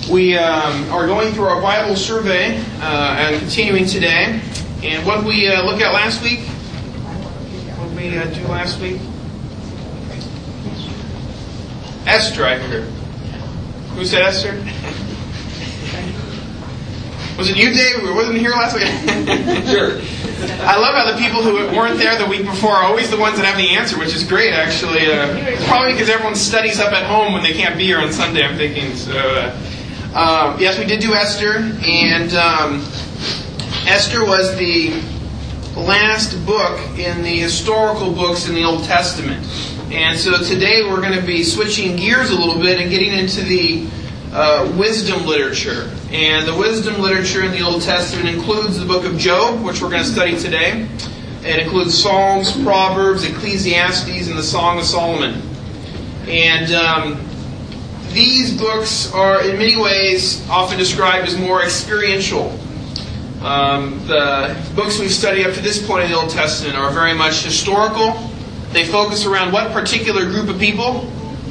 We are going through our Bible survey and continuing today. And what did we look at last week? What did we do last week? Esther, I heard. Who said Esther? Was it you, Dave? We wasn't here last week? Sure. I love how the people who weren't there the week before are always the ones that have the answer, which is great, actually. It's probably because everyone studies up at home when they can't be here on Sunday, I'm thinking. So, yes, we did do Esther, and Esther was the last book in the historical books in the Old Testament. And so today we're going to be switching gears a little bit and getting into the wisdom literature. And the wisdom literature in the Old Testament includes the book of Job, which we're going to study today. It includes Psalms, Proverbs, Ecclesiastes, and the Song of Solomon. And these books are, in many ways, often described as more experiential. The books we've studied up to this point in the Old Testament are very much historical. They focus around what particular group of people?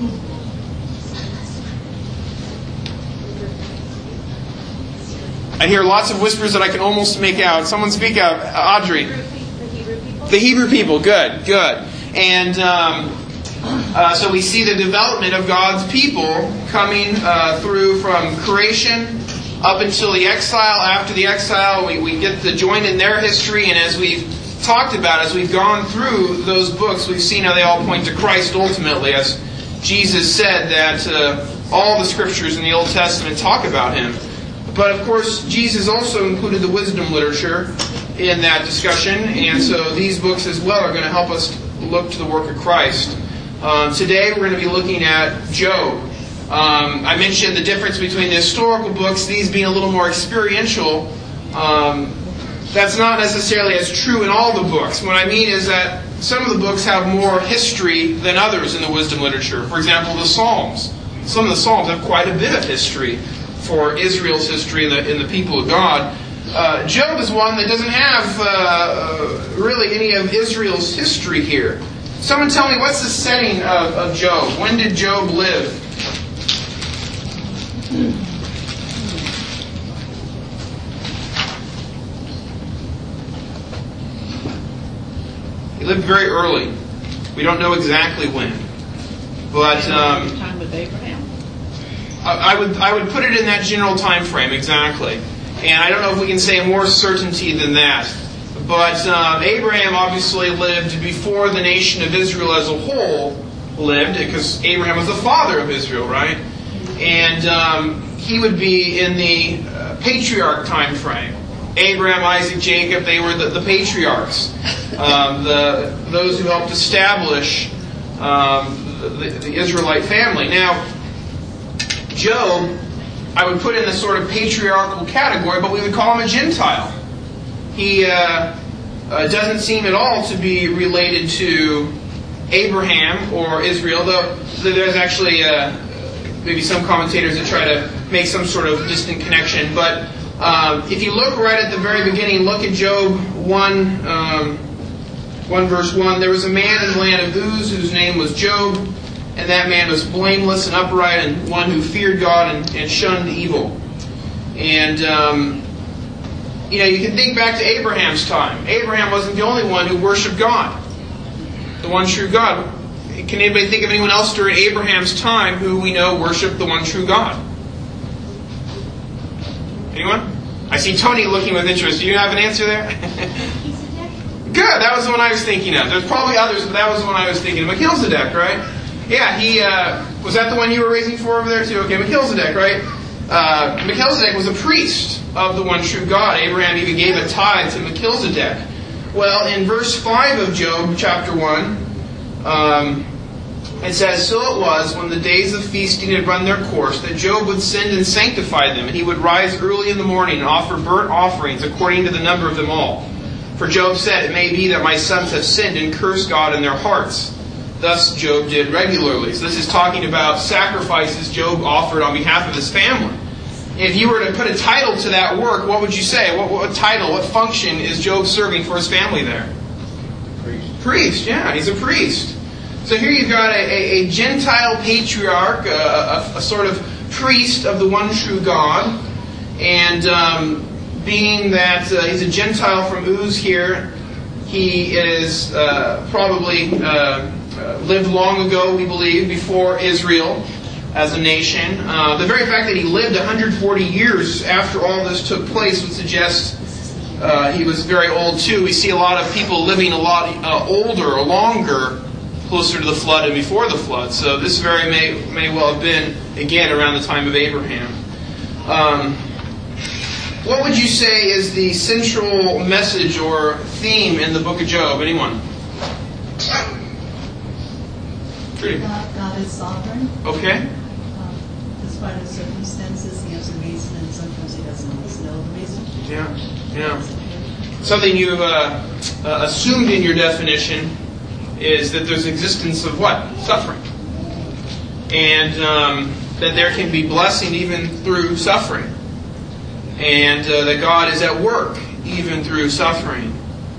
I hear lots of whispers that I can almost make out. Someone speak up. Audrey. The Hebrew people. Good. And so we see the development of God's people coming through from creation up until the exile. After the exile, we get the join in their history. And as we've talked about, as we've gone through those books, we've seen how they all point to Christ ultimately. As Jesus said that all the scriptures in the Old Testament talk about Him. But of course, Jesus also included the wisdom literature in that discussion, and so these books as well are going to help us look to the work of Christ. Today we're going to be looking at Job. I mentioned the difference between the historical books, these being a little more experiential. That's not necessarily as true in all the books. What I mean is that some of the books have more history than others in the wisdom literature. For example, the Psalms. Some of the Psalms have quite a bit of history for Israel's history and the people of God. Job is one that doesn't have really any of Israel's history here. Someone tell me, what's the setting of Job? When did Job live? He lived very early. We don't know exactly when. But time with Abraham? I would put it in that general time frame, exactly. And I don't know if we can say more certainty than that. But Abraham obviously lived before the nation of Israel as a whole lived, because Abraham was the father of Israel, right? And he would be in the patriarch time frame. Abraham, Isaac, Jacob, they were the patriarchs. Those who helped establish the Israelite family. Now, Job, I would put in the sort of patriarchal category, but we would call him a Gentile. He doesn't seem at all to be related to Abraham or Israel, though there's actually maybe some commentators that try to make some sort of distant connection. But if you look right at the very beginning, look at Job 1 verse 1. There was a man in the land of Uz whose name was Job. And that man was blameless and upright and one who feared God and shunned evil. And, you can think back to Abraham's time. Abraham wasn't the only one who worshipped God, the one true God. Can anybody think of anyone else during Abraham's time who we know worshipped the one true God? Anyone? I see Tony looking with interest. Do you have an answer there? Good, that was the one I was thinking of. There's probably others, but that was the one I was thinking of. Melchizedek, right? Yeah, he was that the one you were raising for over there too? Okay, Melchizedek, right? Melchizedek was a priest of the one true God. Abraham even gave a tithe to Melchizedek. Well, in verse 5 of Job, chapter 1, it says, "So it was, when the days of feasting had run their course, that Job would send and sanctify them, and he would rise early in the morning and offer burnt offerings according to the number of them all. For Job said, 'It may be that my sons have sinned and cursed God in their hearts.' Thus Job did regularly." So this is talking about sacrifices Job offered on behalf of his family. If you were to put a title to that work, what would you say? What title, what function is Job serving for his family there? Priest, yeah, he's a priest. So here you've got a Gentile patriarch, a sort of priest of the one true God. And being that he's a Gentile from Uz here, he is probably lived long ago, we believe, before Israel as a nation. The very fact that he lived 140 years after all this took place would suggest he was very old too. We see a lot of people living a lot older or longer closer to the flood and before the flood. So this very may well have been, again, around the time of Abraham. What would you say is the central message or theme in the book of Job? Anyone? God is sovereign. Okay. Despite the circumstances, he has a reason, and sometimes he doesn't always know the reason. Yeah. Something you've assumed in your definition is that there's existence of what? Suffering. And that there can be blessing even through suffering. And that God is at work even through suffering.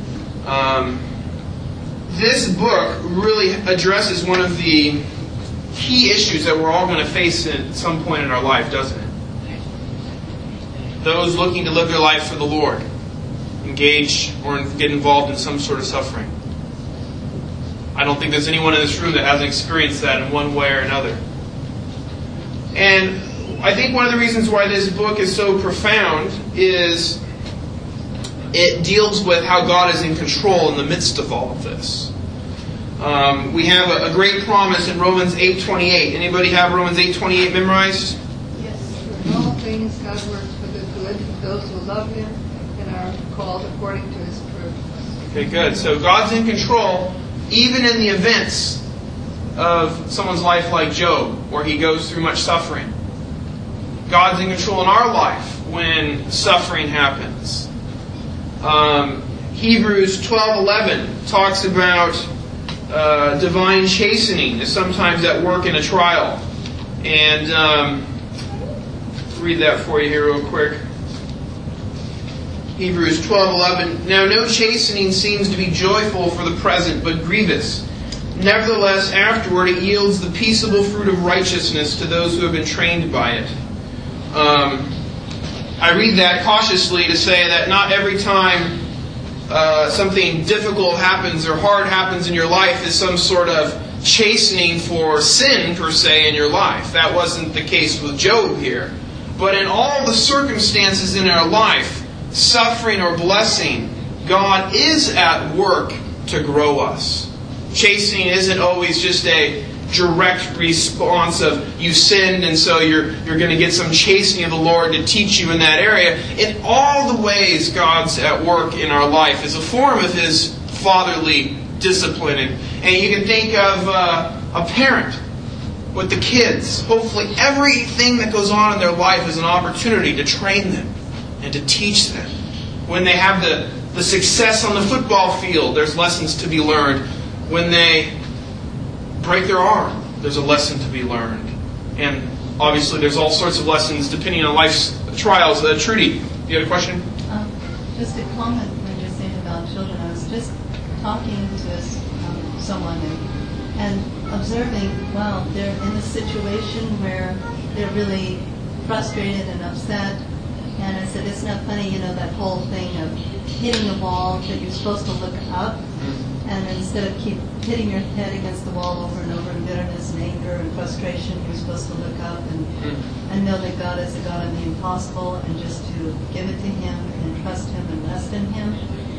This book really addresses one of the key issues that we're all going to face at some point in our life, doesn't it? Those looking to live their life for the Lord engage or get involved in some sort of suffering. I don't think there's anyone in this room that hasn't experienced that in one way or another. And I think one of the reasons why this book is so profound is it deals with how God is in control in the midst of all of this. We have a great promise in Romans 8:28. Anybody have Romans 8:28 memorized? Yes. For all things God works for the good of those who love Him and are called according to His purpose. Okay, good. So God's in control even in the events of someone's life like Job, where he goes through much suffering. God's in control in our life when suffering happens. Hebrews 12:11 talks about divine chastening is sometimes at work in a trial. And read that for you here real quick. Hebrews 12:11. Now no chastening seems to be joyful for the present, but grievous. Nevertheless, afterward it yields the peaceable fruit of righteousness to those who have been trained by it. I read that cautiously to say that not every time something difficult happens or hard happens in your life is some sort of chastening for sin, per se, in your life. That wasn't the case with Job here. But in all the circumstances in our life, suffering or blessing, God is at work to grow us. Chastening isn't always just a direct response of you sinned and so you're going to get some chastening of the Lord to teach you in that area. In all the ways God's at work in our life is a form of His fatherly discipline. And you can think of a parent with the kids. Hopefully everything that goes on in their life is an opportunity to train them and to teach them. When they have the success on the football field, there's lessons to be learned. When they break their arm, there's a lesson to be learned. And obviously there's all sorts of lessons depending on life's trials. Trudy, you had a question? Just a comment when you're saying about children. I was just talking to someone and observing, wow, they're in a situation where they're really frustrated and upset. And I said, isn't that funny, that whole thing of hitting a wall that you're supposed to look up, and instead of keep hitting your head against the wall over and over in bitterness and anger and frustration, you're supposed to look up and know that God is the God of the impossible, and just to give it to Him and trust Him and rest in Him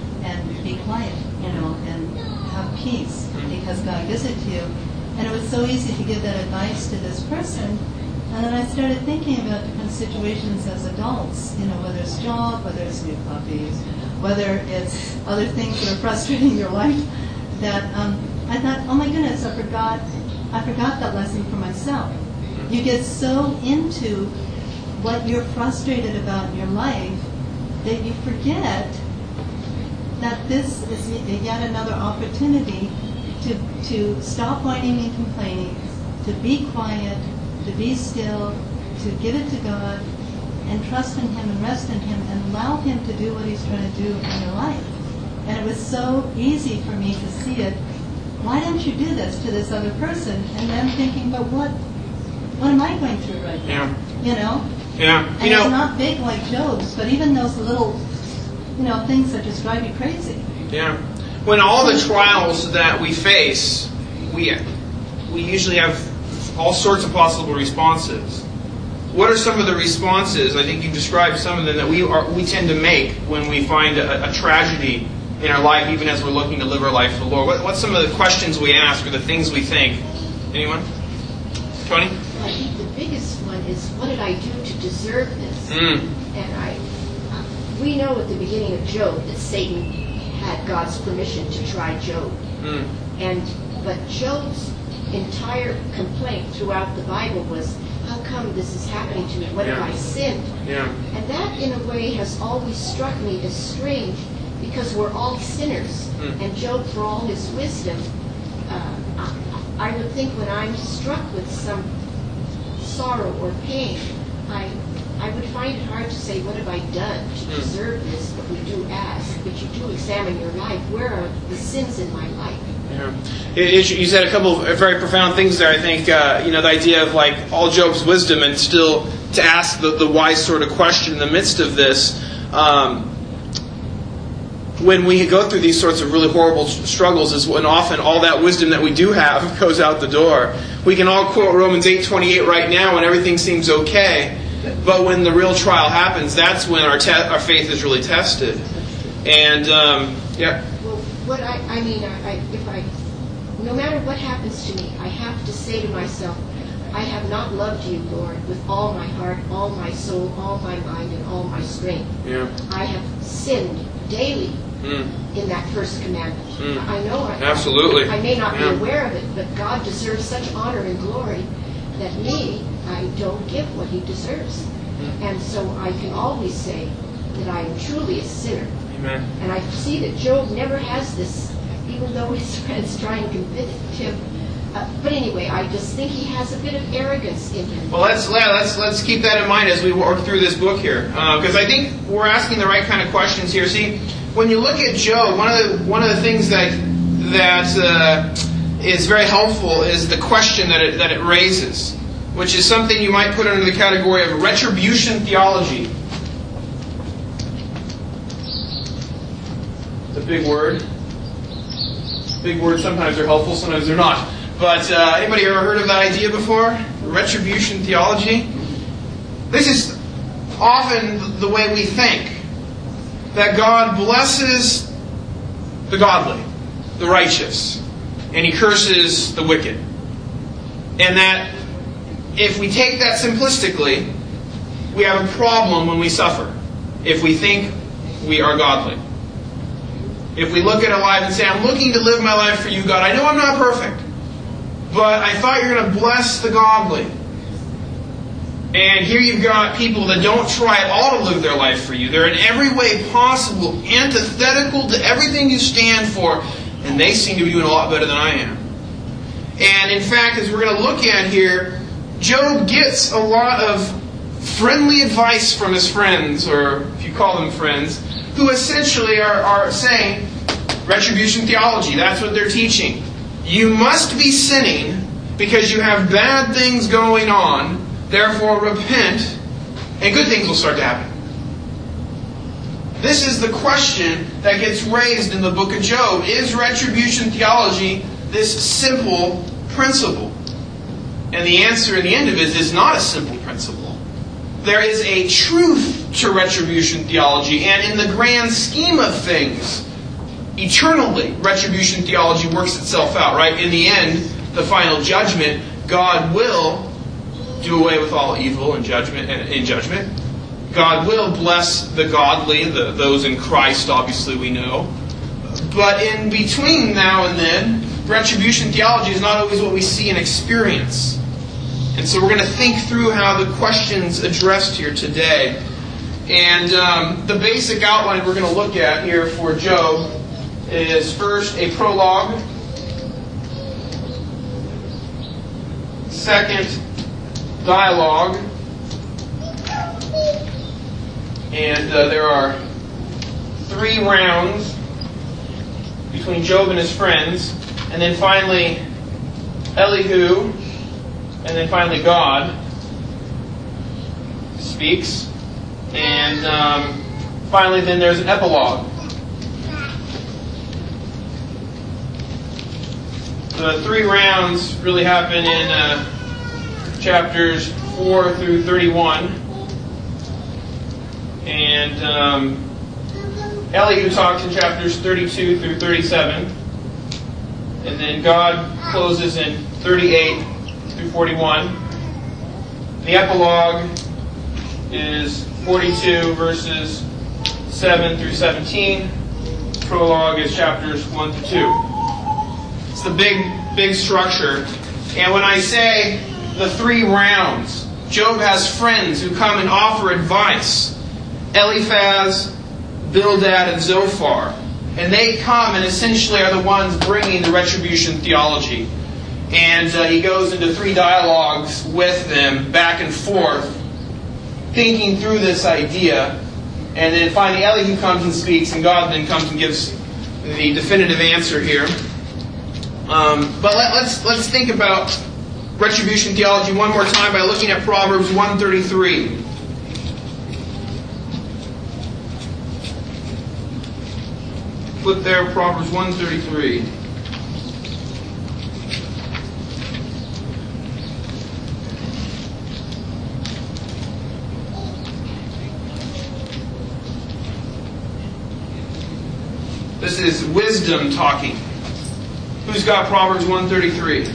and be quiet, and have peace because God gives it to you. And it was so easy to give that advice to this person. And then I started thinking about different situations as adults, whether it's job, whether it's new puppies, whether it's other things that are frustrating your life, that I thought, oh my goodness, I forgot that lesson for myself. You get so into what you're frustrated about in your life that you forget that this is yet another opportunity to stop whining and complaining, to be quiet, to be still, to give it to God, and trust in Him and rest in Him and allow Him to do what He's trying to do in your life. And it was so easy for me to see it. Why don't you do this to this other person? And then thinking, but what what am I going through right now? You know? Yeah. And it's not big like Job's, but even those little, things that just drive you crazy. Yeah. When all the trials that we face, we usually have all sorts of possible responses. What are some of the responses? I think you described some of them that we tend to make when we find a tragedy in our life, even as we're looking to live our life for the Lord. What's some of the questions we ask or the things we think? Anyone? Tony? I think the biggest one is, what did I do to deserve this? And we know at the beginning of Job that Satan had God's permission to try Job. But Job's entire complaint throughout the Bible was, how come this is happening to me? What have I sinned? And that, in a way, has always struck me as strange, because we're all sinners. And Job, for all his wisdom, I would think when I'm struck with some sorrow or pain, I would find it hard to say, what have I done to deserve this? But we do ask, but you do examine your life. Where are the sins in my life? You said a couple of very profound things there, I think. The idea of like all Job's wisdom, and still to ask the wise sort of question in the midst of this. When we go through these sorts of really horrible struggles is when often all that wisdom that we do have goes out the door. We can all quote Romans 8:28 right now when everything seems okay, but when the real trial happens, that's when our faith is really tested. And Well, no matter what happens to me, I have to say to myself, I have not loved you, Lord, with all my heart, all my soul, all my mind, and all my strength. I have sinned daily in that first commandment. I know absolutely. I may not be aware of it, but God deserves such honor and glory that I don't give what He deserves. And so I can always say that I am truly a sinner. Amen. And I see that Job never has this, even though his friends try and convince him. But anyway, I just think he has a bit of arrogance in him. Well, let's keep that in mind as we work through this book here, because I think we're asking the right kind of questions here. See, when you look at Job, one of the things that is very helpful is the question that it raises, which is something you might put under the category of retribution theology. It's a big word. Big words, sometimes they're helpful, sometimes they're not. But anybody ever heard of that idea before? Retribution theology? This is often the way we think. That God blesses the godly, the righteous, and He curses the wicked. And that if we take that simplistically, we have a problem when we suffer. If we think we are godly. If we look at our life and say, I'm looking to live my life for you, God. I know I'm not perfect, but I thought you were going to bless the godly. And here you've got people that don't try at all to live their life for you. They're in every way possible antithetical to everything you stand for, and they seem to be doing a lot better than I am. And in fact, as we're going to look at here, Job gets a lot of friendly advice from his friends, or if you call them friends, who essentially are saying retribution theology. That's what they're teaching. You must be sinning because you have bad things going on. Therefore, repent, and good things will start to happen. This is the question that gets raised in the book of Job. Is retribution theology this simple principle? And the answer at the end of it is not a simple principle. There is a truth to retribution theology, and in the grand scheme of things, eternally, retribution theology works itself out, right? In the end, the final judgment, God will do away with all evil in judgment. God will bless the godly, those in Christ, obviously we know. But in between now and then, retribution theology is not always what we see and experience. And so we're going to think through how the questions addressed here today. And the basic outline we're going to look at here for Job is first a prologue, second dialogue, and there are 3 rounds between Job and his friends, and then finally Elihu, And then finally God speaks. And finally then there's an epilogue. The 3 rounds really happen in chapters 4 through 31. And Elihu talks in chapters 32 through 37. And then God closes in 38 through 41. The epilogue is 42 verses 7 through 17. Prologue is chapters 1 to 2. It's the big structure. And when I say the 3 rounds, Job has friends who come and offer advice. Eliphaz, Bildad, and Zophar. And they come and essentially are the ones bringing the retribution theology. And he goes into 3 dialogues with them, back and forth, thinking through this idea. And then finally Elihu comes and speaks, and God then comes and gives the definitive answer here. But let's think about retribution theology one more time by looking at Proverbs 133. Flip there, Proverbs 133. This is wisdom talking. Who's got Proverbs 133?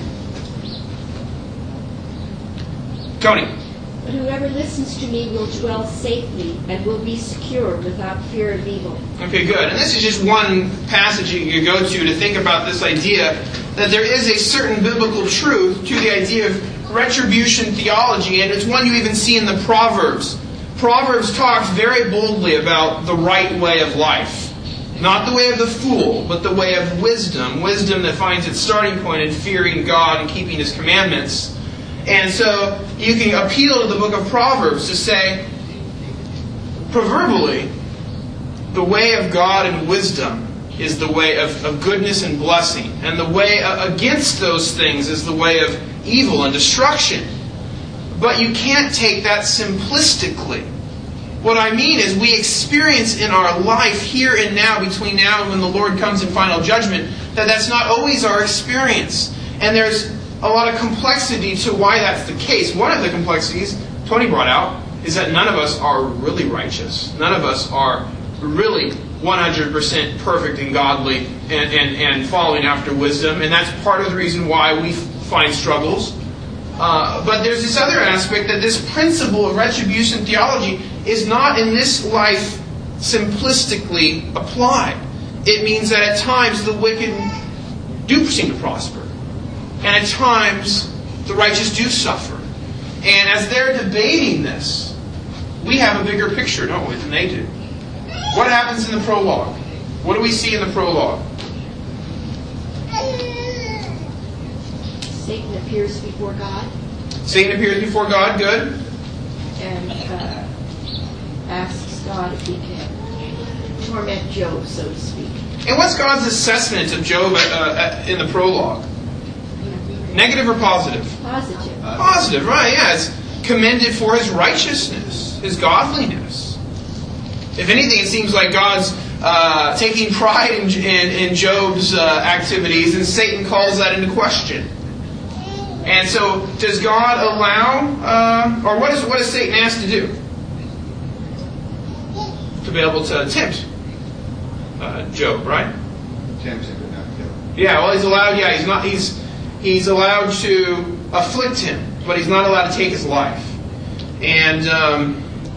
Tony. But whoever listens to me will dwell safely and will be secure without fear of evil. Okay, good. And this is just one passage you go to think about this idea that there is a certain biblical truth to the idea of retribution theology, and it's one you even see in the Proverbs. Proverbs talks very boldly about the right way of life. Not the way of the fool, but the way of wisdom. Wisdom that finds its starting point in fearing God and keeping His commandments. And so you can appeal to the book of Proverbs to say, proverbially, the way of God and wisdom is the way of goodness and blessing. And the way against those things is the way of evil and destruction. But you can't take that simplistically. What I mean is we experience in our life here and now, between now and when the Lord comes in final judgment, that that's not always our experience. And there's a lot of complexity to why that's the case. One of the complexities Tony brought out is that none of us are really righteous. None of us are really 100% perfect and godly and following after wisdom. And that's part of the reason why we find struggles. But there's this other aspect that this principle of retribution theology is not in this life simplistically applied. It means that at times the wicked do seem to prosper. And at times the righteous do suffer. And as they're debating this, we have a bigger picture, don't we, than they do. What happens in the prologue? What do we see in the prologue? Satan appears before God. Satan appears before God, good. And asks God if he can torment Job, so to speak. And what's God's assessment of Job in the prologue? Negative or positive? Positive. Positive, right, yeah. It's commended for his righteousness, his godliness. If anything, it seems like God's taking pride in Job's activities, and Satan calls that into question. And so, does God allow, or what is Satan asked to do? To be able to tempt Job, right? Tempt him but not kill him. Yeah, well, he's allowed. He's allowed to afflict him, but he's not allowed to take his life. And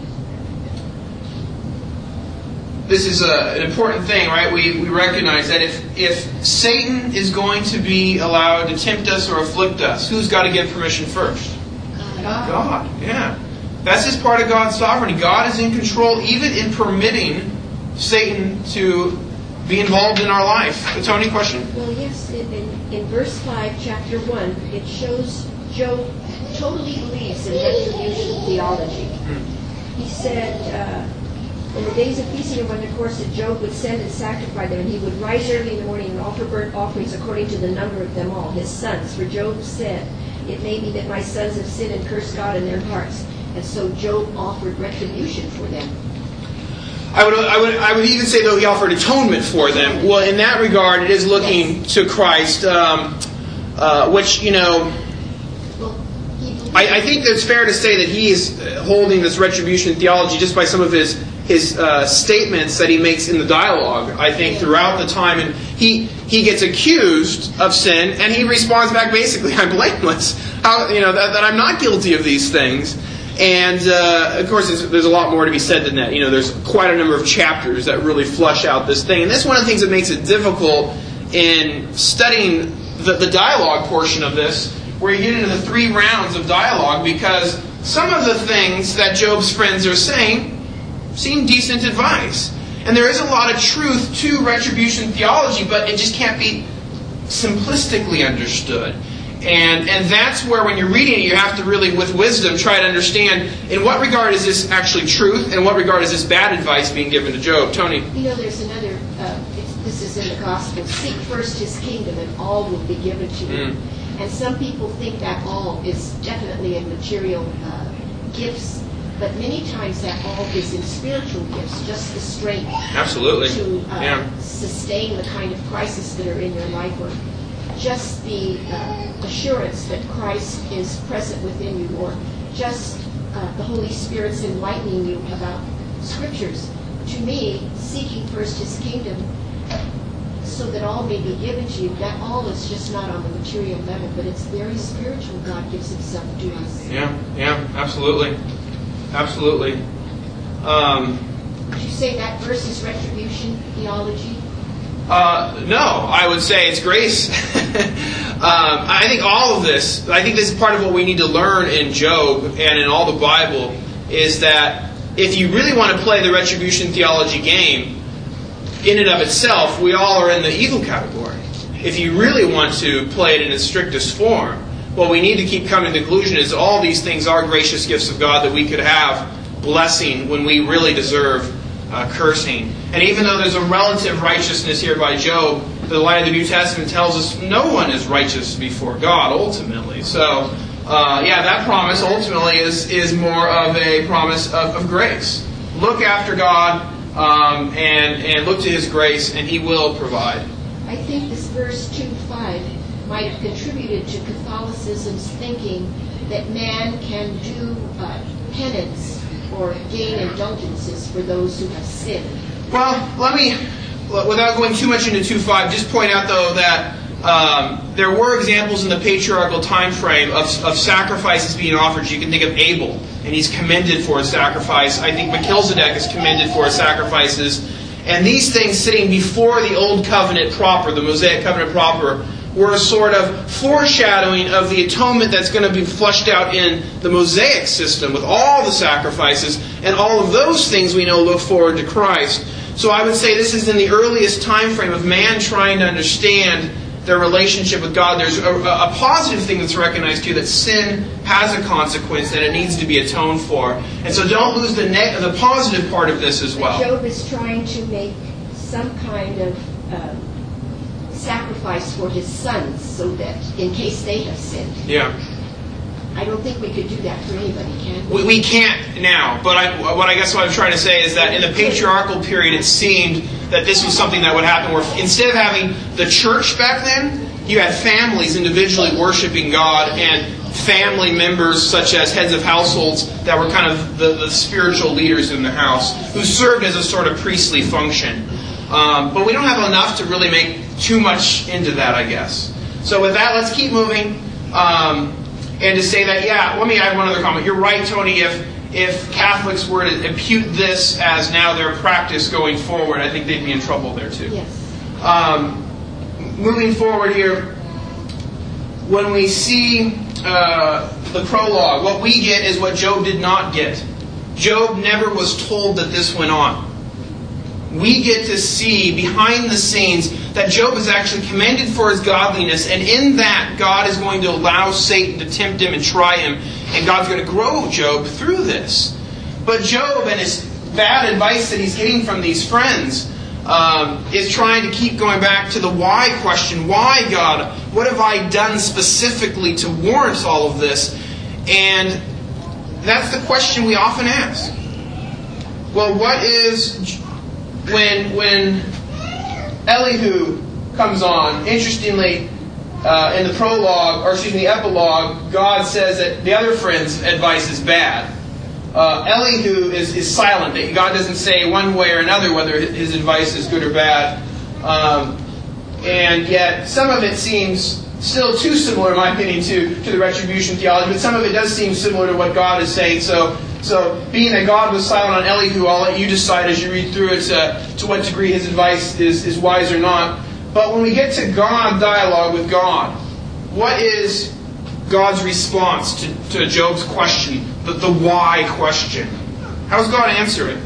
this is an important thing, right? We recognize that if Satan is going to be allowed to tempt us or afflict us, who's got to give permission first? God, yeah. That's just part of God's sovereignty. God is in control, even in permitting Satan to be involved in our life. Tony, question? Well, yes. In verse 5, chapter 1, it shows Job totally believes in retribution theology. He said, in the days of feasting and when, of course, that Job would send and sacrifice them, and he would rise early in the morning and offer burnt offerings according to the number of them all, his sons. For Job said, It may be that my sons have sinned and cursed God in their hearts. And so Job offered retribution for them. I would even say, though, he offered atonement for them. Well, in that regard, it is looking to Christ, which, I think that it's fair to say that he is holding this retribution theology just by some of his statements that he makes in the dialogue, I think, throughout the time. And he gets accused of sin, and he responds back basically, I'm blameless. That I'm not guilty of these things. And, of course, there's a lot more to be said than that. There's quite a number of chapters that really flush out this thing. And that's one of the things that makes it difficult in studying the dialogue portion of this, where you get into the 3 rounds of dialogue, because some of the things that Job's friends are saying seem decent advice. And there is a lot of truth to retribution theology, but it just can't be simplistically understood. And that's where, when you're reading it, you have to really, with wisdom, try to understand in what regard is this actually truth, and in what regard is this bad advice being given to Job. Tony? There's another, this is in the Gospel, seek first His kingdom and all will be given to you. And some people think that all is definitely in material gifts, but many times that all is in spiritual gifts, just the strength Absolutely. To sustain the kind of crisis that are in your life, or just the assurance that Christ is present within you, or just the Holy Spirit's enlightening you about Scriptures. To me, seeking first His kingdom so that all may be given to you, that all is just not on the material level, but it's very spiritual. God gives Himself to us. Yeah, absolutely. Absolutely. Would you say that verse is retribution theology? No, I would say it's grace. I think all of this, I think this is part of what we need to learn in Job and in all the Bible, is that if you really want to play the retribution theology game, in and of itself, we all are in the evil category. If you really want to play it in its strictest form, what we need to keep coming to the conclusion is all these things are gracious gifts of God that we could have blessing when we really deserve cursing. And even though there's a relative righteousness here by Job, the light of the New Testament tells us no one is righteous before God ultimately. So, that promise ultimately is more of a promise of grace. Look after God and look to His grace, and He will provide. I think this verse 2:5 might have contributed to Catholicism's thinking that man can do penance or gain indulgences for those who have sinned. Well, let me, without going too much into 2:5, just point out, though, that there were examples in the patriarchal time frame of sacrifices being offered. You can think of Abel, and he's commended for his sacrifice. I think Melchizedek is commended for his sacrifices. And these things sitting before the Old Covenant proper, the Mosaic Covenant proper, were a sort of foreshadowing of the atonement that's going to be flushed out in the Mosaic system with all the sacrifices, and all of those things we know look forward to Christ. So I would say this is in the earliest time frame of man trying to understand their relationship with God. There's a positive thing that's recognized too, that sin has a consequence and it needs to be atoned for. And so don't lose the positive part of this as well. Job is trying to make some kind of sacrifice for his sons, so that in case they have sinned. Yeah. I don't think we could do that for anybody, can we? We can't now, but what I'm trying to say is that in the patriarchal period, it seemed that this was something that would happen, where instead of having the church back then, you had families individually worshiping God, and family members such as heads of households that were kind of the spiritual leaders in the house, who served as a sort of priestly function. But we don't have enough to really make too much into that, I guess. So with that, let's keep moving. And to say that, let me add one other comment. You're right, Tony, if Catholics were to impute this as now their practice going forward, I think they'd be in trouble there too. Yes. Moving forward here, when we see the prologue, what we get is what Job did not get. Job never was told that this went on. We get to see behind the scenes that Job is actually commended for his godliness, and in that, God is going to allow Satan to tempt him and try him, and God's going to grow Job through this. But Job and his bad advice that he's getting from these friends, is trying to keep going back to the why question. Why, God? What have I done specifically to warrant all of this? And that's the question we often ask. Well, what is when Elihu comes on? Interestingly, in the prologue, or excuse me, the epilogue, God says that the other friend's advice is bad. Elihu is silent. God doesn't say one way or another whether his advice is good or bad. And yet, some of it seems still too similar, in my opinion, to the retribution theology, but some of it does seem similar to what God is saying. So being that God was silent on Elihu, I'll let you decide as you read through it to what degree his advice is wise or not. But when we get to God, dialogue with God, what is God's response to Job's question, the why question? How does God answer it?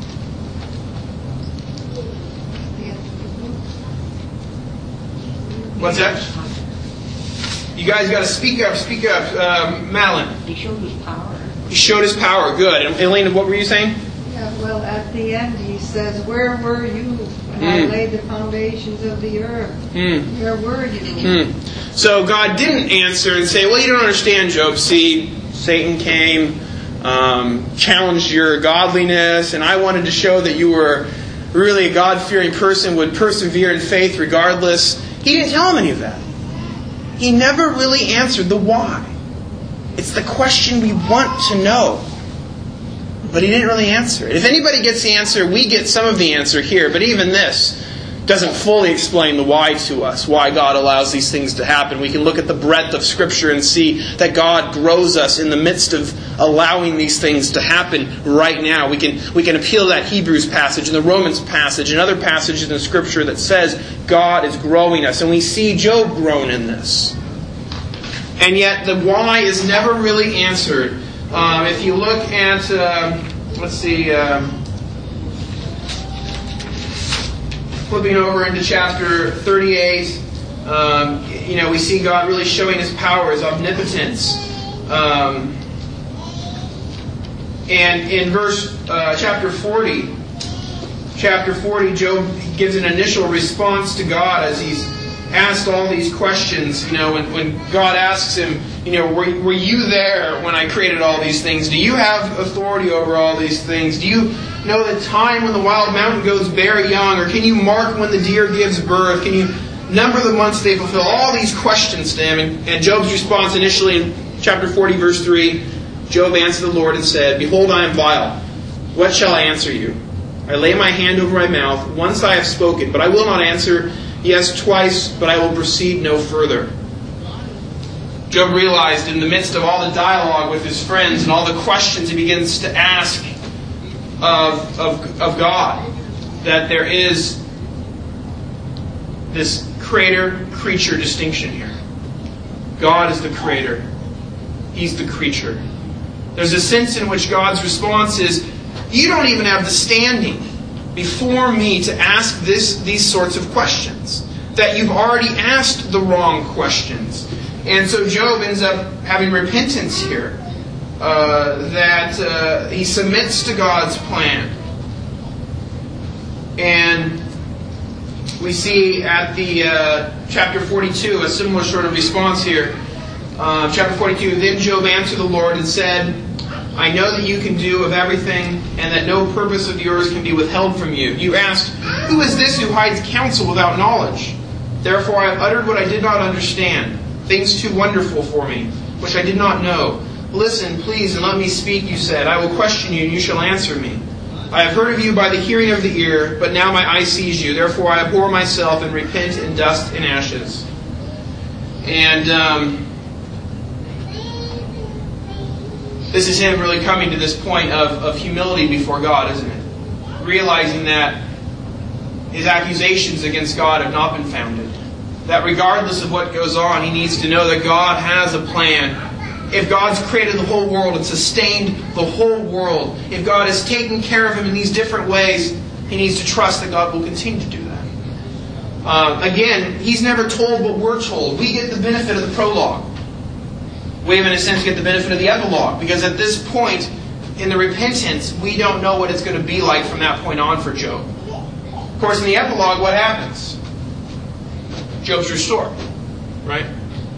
What's that? You guys got to speak up. Speak up. Madeline. He showed his power. He showed his power. Good. And Elaine, what were you saying? Yeah, well, at the end he says, "Where were you when I laid the foundations of the earth? Where were you?" So God didn't answer and say, "Well, you don't understand, Job. See, Satan came, challenged your godliness, and I wanted to show that you were really a God-fearing person, would persevere in faith regardless." He didn't tell him any of that. He never really answered the why. It's the question we want to know. But he didn't really answer it. If anybody gets the answer, we get some of the answer here. But even this doesn't fully explain the why to us, why God allows these things to happen. We can look at the breadth of Scripture and see that God grows us in the midst of allowing these things to happen right now. We can appeal to that Hebrews passage and the Romans passage and other passages in Scripture that says God is growing us. And we see Job grown in this. And yet the why is never really answered. If you look at, flipping over into chapter 38, we see God really showing His power, His omnipotence. And in chapter 40, Job gives an initial response to God as he's asked all these questions. When God asks him, were you there when I created all these things? Do you have authority over all these things? Do you know the time when the wild mountain goes bear young? Or can you mark when the deer gives birth? Can you number the months they fulfill? All these questions to him. And Job's response initially in chapter 40, verse 3, Job answered the Lord and said, "Behold, I am vile. What shall I answer you? I lay my hand over my mouth. Once I have spoken, but I will not answer. Yes, twice, but I will proceed no further." Job realized in the midst of all the dialogue with his friends and all the questions he begins to ask of God, that there is this creator-creature distinction here. God is the creator. He's the creature. There's a sense in which God's response is, you don't even have the standing before me to ask these sorts of questions. That you've already asked the wrong questions. And so Job ends up having repentance here. That he submits to God's plan. And we see at the chapter 42 a similar sort of response here. Chapter 42, then Job answered the Lord and said, "I know that you can do of everything, and that no purpose of yours can be withheld from you. You asked, who is this who hides counsel without knowledge? Therefore I have uttered what I did not understand, things too wonderful for me, which I did not know. Listen, please, and let me speak, you said. I will question you, and you shall answer me. I have heard of you by the hearing of the ear, but now my eye sees you. Therefore I abhor myself and repent in dust and ashes." And this is him really coming to this point of humility before God, isn't it? Realizing that his accusations against God have not been founded. That regardless of what goes on, he needs to know that God has a plan. If God's created the whole world and sustained the whole world, if God has taken care of him in these different ways, he needs to trust that God will continue to do that. Again, he's never told what we're told. We get the benefit of the prologue. We, in a sense, get the benefit of the epilogue. Because at this point in the repentance, we don't know what it's going to be like from that point on for Job. Of course, in the epilogue, what happens? Job's restored, right?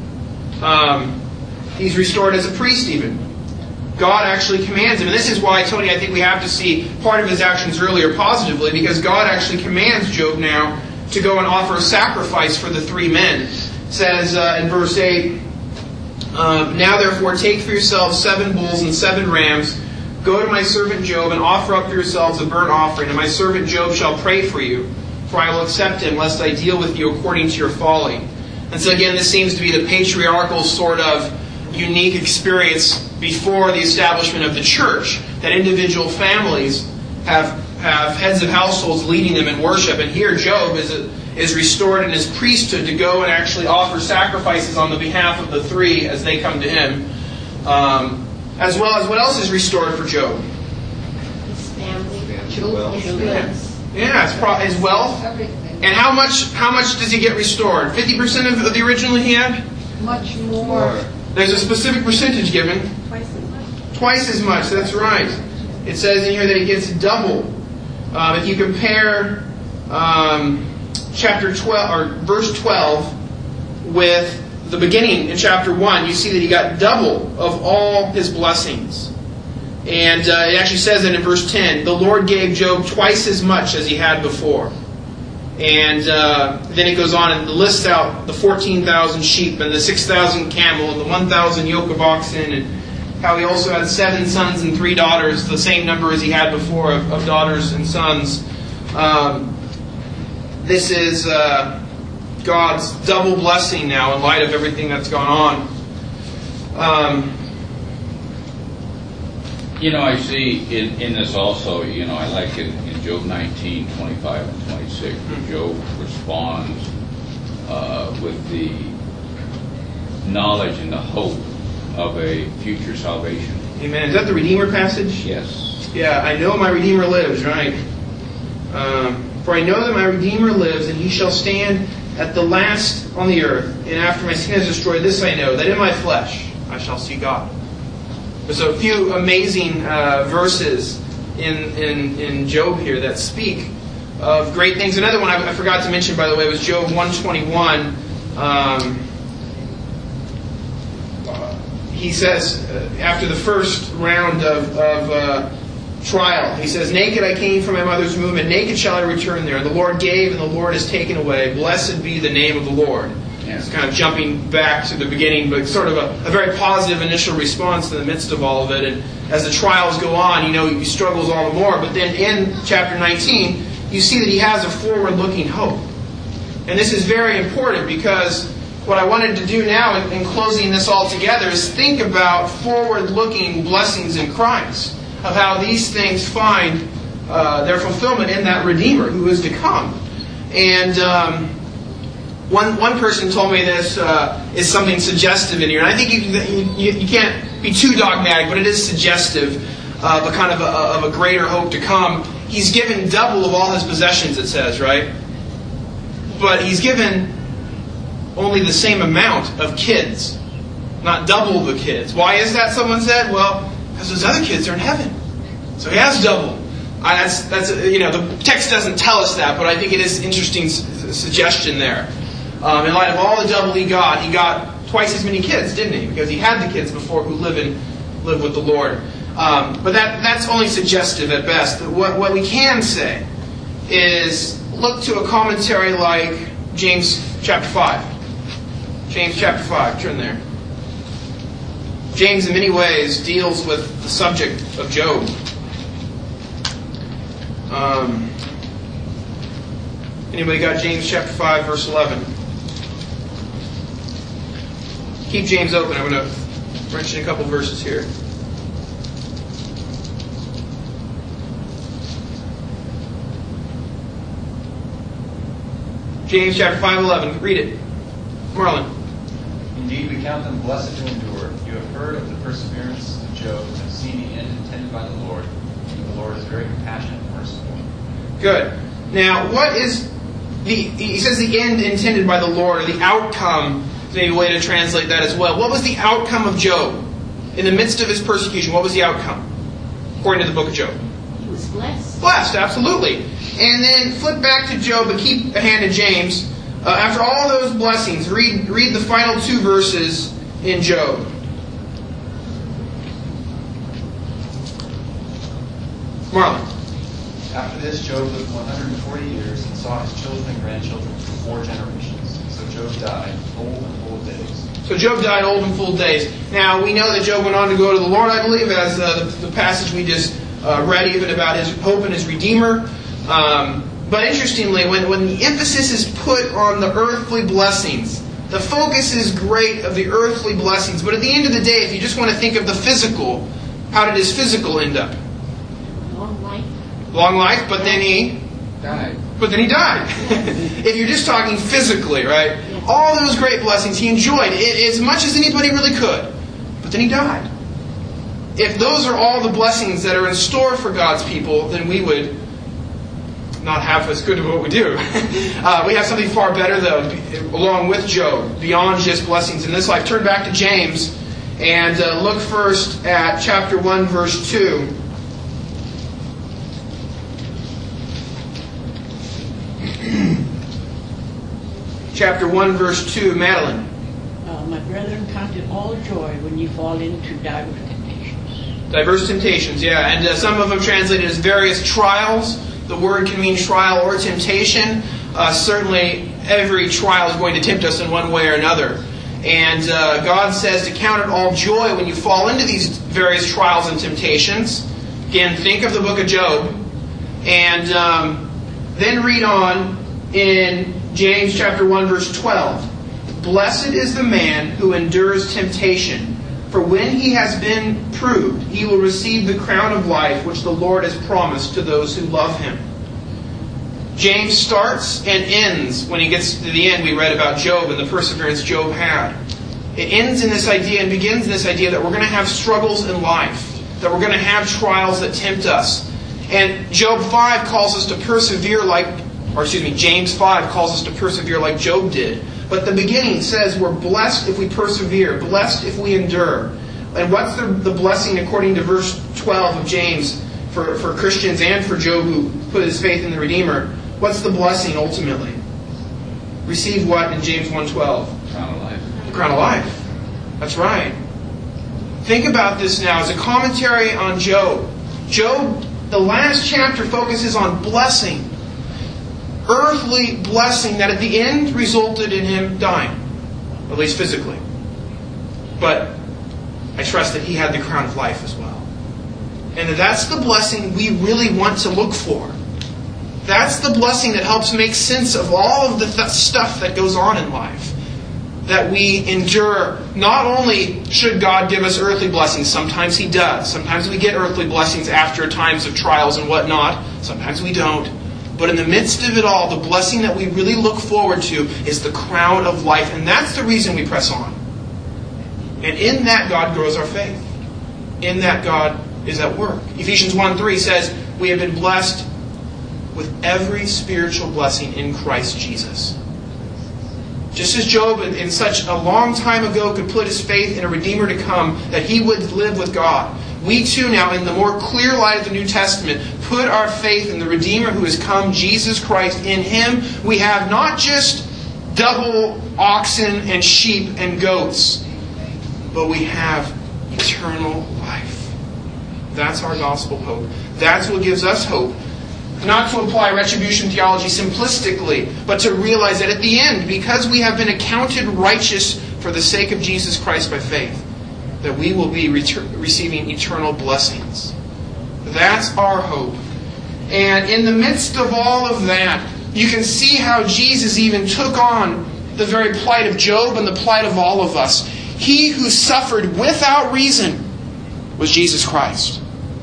He's restored as a priest even. God actually commands him. And this is why, Tony, I think we have to see part of his actions earlier positively, because God actually commands Job now to go and offer a sacrifice for the 3 men. It says in verse 8, now therefore take for yourselves 7 bulls and 7 rams. Go to my servant Job and offer up for yourselves a burnt offering. And my servant Job shall pray for you, for I will accept him, lest I deal with you according to your folly. And so again, this seems to be the patriarchal sort of unique experience before the establishment of the church, that individual families have heads of households leading them in worship. And here Job is restored in his priesthood to go and actually offer sacrifices on the behalf of the 3 as they come to him. As well as what else is restored for Job? His family, His wealth. his goods. Yeah, his wealth. Everything. And how much does he get restored? 50% of the original he had? Much more. There's a specific percentage given. Twice as much, that's right. It says in here that he gets double. If you compare chapter 12 or verse 12 with the beginning in chapter 1, you see that he got double of all his blessings. And it actually says that in verse 10, the Lord gave Job twice as much as he had before. And then it goes on and lists out the 14,000 sheep and the 6,000 camel and the 1,000 yoke of oxen, and how he also had 7 sons and 3 daughters, the same number as he had before of daughters and sons. This is God's double blessing now in light of everything that's gone on. I see in this also, I like it in Job 19, 25 and 26, where Job responds with the knowledge and the hope of a future salvation. Amen. Is that the Redeemer passage? Yes. Yeah, I know my Redeemer lives, right? For I know that my Redeemer lives, and he shall stand at the last on the earth. And after my sin is destroyed, this I know, that in my flesh I shall see God. There's a few amazing verses in Job here that speak of great things. Another one I forgot to mention, by the way, was Job 121. He says, after the first round of trial, he says, naked I came from my mother's womb, and naked shall I return there. The Lord gave, and the Lord has taken away. Blessed be the name of the Lord. It's kind of jumping back to the beginning, but sort of a very positive initial response in the midst of all of it. And as the trials go on, he struggles all the more. But then in chapter 19, you see that he has a forward-looking hope. And this is very important, because what I wanted to do now in closing this all together is think about forward-looking blessings in Christ, of how these things find their fulfillment in that Redeemer who is to come. And one person told me this is something suggestive in here, and I think you can't be too dogmatic, but it is suggestive of a kind of a greater hope to come. He's given double of all his possessions, it says, right? But he's given only the same amount of kids, not double the kids. Why is that? Someone said, well, because those other kids are in heaven, so he has double. That's the text doesn't tell us that, but I think it is an interesting suggestion there. In light of all the double he got twice as many kids, didn't he? Because he had the kids before who live with the Lord. But that's only suggestive at best. What we can say is look to a commentary like James chapter 5. James chapter 5, turn there. James in many ways deals with the subject of Job. Anybody got James chapter 5, verse 11? Keep James open. I'm going to mention a couple verses here. James chapter 5:11. Read it. Marlon. Indeed, we count them blessed who endure. You have heard of the perseverance of Job and have seen the end intended by the Lord. And the Lord is very compassionate and merciful. Good. Now, what is he says the end intended by the Lord, or the outcome, is maybe a way to translate that as well. What was the outcome of Job? In the midst of his persecution, what was the outcome? According to the book of Job. he was blessed. Blessed, absolutely. And then flip back to Job, but keep a hand in James. After all those blessings, read the final 2 verses in Job. Marlon. After this, Job lived 140 years and saw his children and grandchildren for 4 generations. So Job died old and full of days. So Job died old and full of days. Now, we know that Job went on to go to the Lord, I believe, as the passage we just read, even about his hope in his Redeemer. But interestingly, when the emphasis is put on the earthly blessings, the focus is great of the earthly blessings. But at the end of the day, if you just want to think of the physical, how did his physical end up? Long life. Long life, but then he Died. But then he died. If you're just talking physically, right? All those great blessings he enjoyed as much as anybody really could. But then he died. If those are all the blessings that are in store for God's people, then we would not have as good of what we do. We have something far better, though, along with Job, beyond just blessings in this life. Turn back to James and look first at chapter 1, verse 2. Chapter 1, verse 2, Madeline. My brethren, count it all joy when you fall into diverse temptations. Diverse temptations, yeah. And some of them translated as various trials. The word can mean trial or temptation. Certainly, every trial is going to tempt us in one way or another. And God says to count it all joy when you fall into these various trials and temptations. Again, think of the book of Job. And then read on in James chapter 1, verse 12. Blessed is the man who endures temptation, for when he has been proved, he will receive the crown of life which the Lord has promised to those who love him. James starts and ends, when he gets to the end, we read about Job and the perseverance Job had. It ends in this idea and begins in this idea that we're going to have struggles in life, that we're going to have trials that tempt us. And Job 5 calls us to persevere James 5 calls us to persevere like Job did. But the beginning says we're blessed if we persevere, blessed if we endure. And what's the blessing according to verse 12 of James for Christians and for Job who put his faith in the Redeemer? What's the blessing ultimately? Receive what in James 1:12? Crown of life. The crown of life. That's right. Think about this now as a commentary on Job. Job, the last chapter focuses on blessing. Earthly blessing that at the end resulted in him dying. At least physically. But I trust that he had the crown of life as well. And that's the blessing we really want to look for. That's the blessing that helps make sense of all of the stuff that goes on in life. That we endure. Not only should God give us earthly blessings, sometimes He does. Sometimes we get earthly blessings after times of trials and whatnot. Sometimes we don't. But in the midst of it all, the blessing that we really look forward to is the crown of life. And that's the reason we press on. And in that, God grows our faith. In that, God is at work. Ephesians 1:3 says, we have been blessed with every spiritual blessing in Christ Jesus. Just as Job in such a long time ago could put his faith in a Redeemer to come, that he would live with God, we too now, in the more clear light of the New Testament, put our faith in the Redeemer who has come, Jesus Christ. In Him we have not just double oxen and sheep and goats, but we have eternal life. That's our gospel hope. That's what gives us hope. Not to apply retribution theology simplistically, but to realize that at the end, because we have been accounted righteous for the sake of Jesus Christ by faith, that we will be receiving eternal blessings. That's our hope. And in the midst of all of that, you can see how Jesus even took on the very plight of Job and the plight of all of us. He who suffered without reason was Jesus Christ.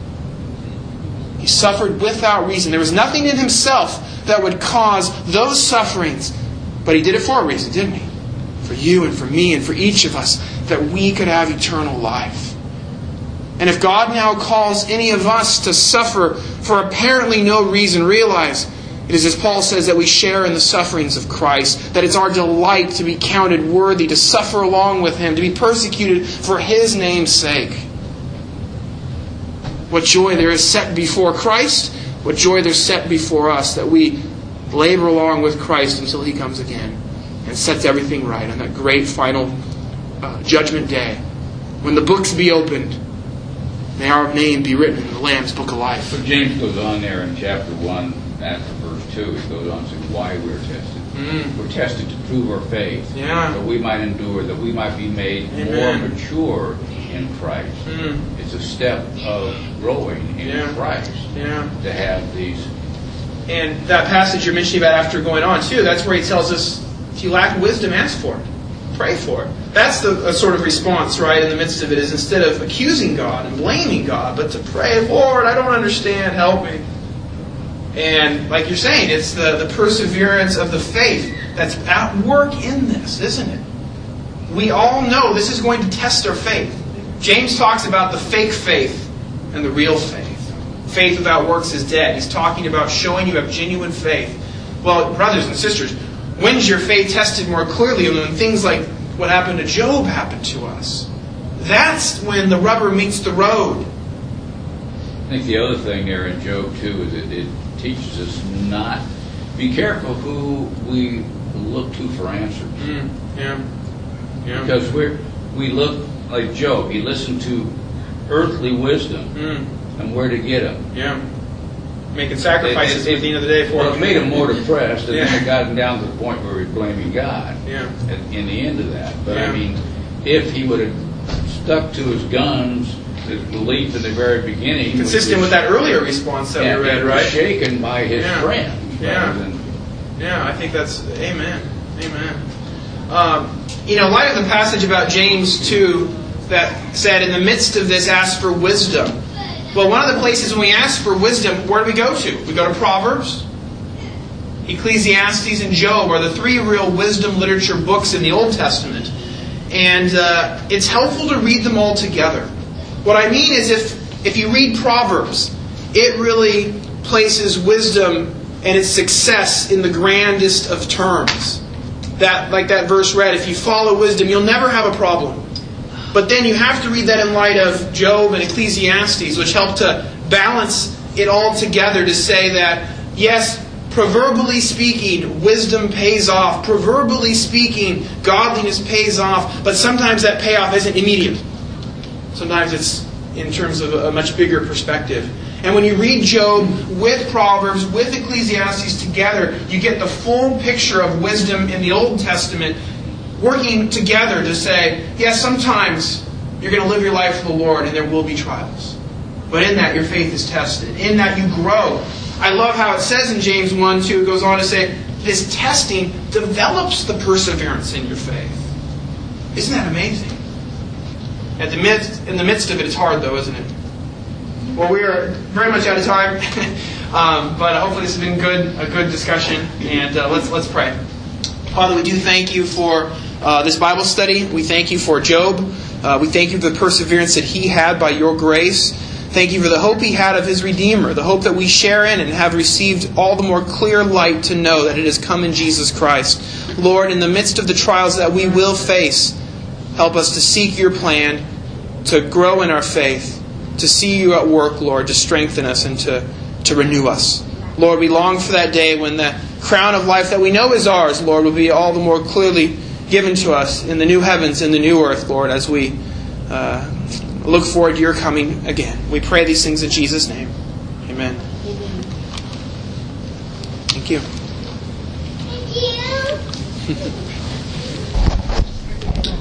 He suffered without reason. There was nothing in Himself that would cause those sufferings. But He did it for a reason, didn't He? For you and for me and for each of us, that we could have eternal life. And if God now calls any of us to suffer for apparently no reason, realize it is as Paul says that we share in the sufferings of Christ, that it's our delight to be counted worthy, to suffer along with Him, to be persecuted for His name's sake. What joy there is set before Christ, what joy there's set before us, that we labor along with Christ until He comes again and sets everything right on that great final judgment day. When the books be opened, may our name be written in the Lamb's Book of Life. So James goes on there in chapter 1, after verse 2, he goes on to say why we're tested. We're tested to prove our faith, that we might endure, that we might be made more mature in Christ. It's a step of growing in Christ to have these. And that passage you're mentioning about after going on too, that's where he tells us, if you lack wisdom, ask for it. Pray for it. That's the sort of response, right, in the midst of it, is instead of accusing God and blaming God, but to pray, Lord, I don't understand, help me. And like you're saying, it's the perseverance of the faith that's at work in this, isn't it? We all know this is going to test our faith. James talks about the fake faith and the real faith. Faith without works is dead. He's talking about showing you have genuine faith. Well, brothers and sisters, when's your faith tested more clearly? When things like what happened to Job happened to us. That's when the rubber meets the road. I think the other thing there in Job too is it teaches us not be careful who we look to for answers. Because we look like Job. He listened to earthly wisdom, and where to get them. Making sacrifices at the end of the day for it made him more depressed, and then it got him down to the point where he was blaming God. In the end of that, but I mean, if he would have stuck to his guns, his belief in the very beginning, consistent with that earlier response that we read, right? Shaken by his friend. I think that's amen. In light of the passage about James 2 that said, in the midst of this, ask for wisdom. Well, one of the places when we ask for wisdom, where do we go to? We go to Proverbs. Ecclesiastes and Job are the three real wisdom literature books in the Old Testament. And it's helpful to read them all together. What I mean is if you read Proverbs, it really places wisdom and its success in the grandest of terms. That, like that verse read, if you follow wisdom, you'll never have a problem. But then you have to read that in light of Job and Ecclesiastes, which help to balance it all together to say that, yes, proverbially speaking, wisdom pays off. Proverbially speaking, godliness pays off. But sometimes that payoff isn't immediate. Sometimes it's in terms of a much bigger perspective. And when you read Job with Proverbs, with Ecclesiastes together, you get the full picture of wisdom in the Old Testament working together to say, yes, sometimes you're going to live your life for the Lord and there will be trials. But in that, your faith is tested. In that, you grow. I love how it says in James 1:2, it goes on to say, this testing develops the perseverance in your faith. Isn't that amazing? In the midst of it, it's hard though, isn't it? Well, we are very much out of time, but hopefully this has been a good discussion. And let's pray. Father, we do thank you for this Bible study. We thank you for Job. We thank you for the perseverance that he had by your grace. Thank you for the hope he had of his Redeemer, the hope that we share in and have received all the more clear light to know that it has come in Jesus Christ. Lord, in the midst of the trials that we will face, help us to seek your plan, to grow in our faith, to see you at work, Lord, to strengthen us and to renew us. Lord, we long for that day when the crown of life that we know is ours, Lord, will be all the more clearly given to us in the new heavens and the new earth, Lord, as we look forward to your coming again. We pray these things in Jesus' name. Amen. Thank you. Thank you.